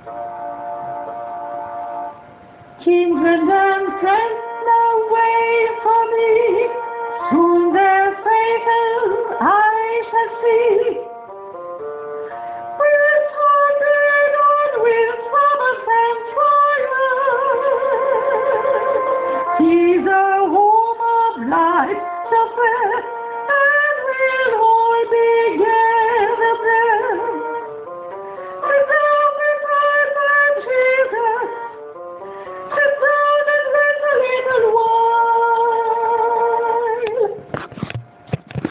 Kindred and friends away from me, soon their faces I shall see. We'll totter on with troubles and trials. See the home of life, the fair, and we'll all be gay.